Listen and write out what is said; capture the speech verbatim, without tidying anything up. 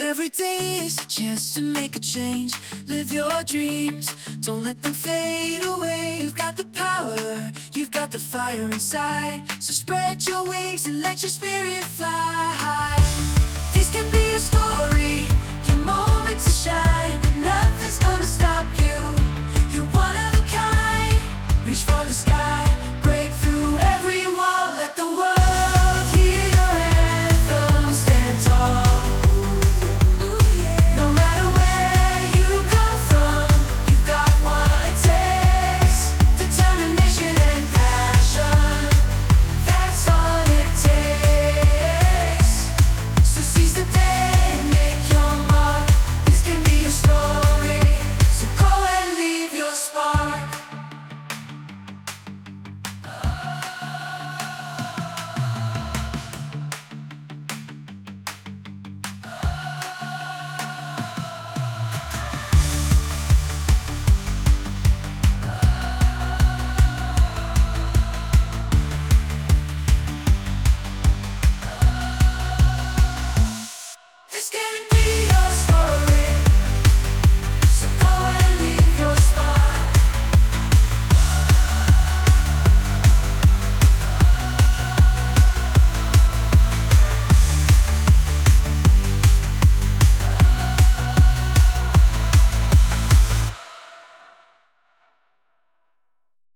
Every day is a chance to make a change. Live your dreams, don't let them fade away. You've got the power, you've got the fire inside. So spread your wings and let your spirit fly high. This can be a story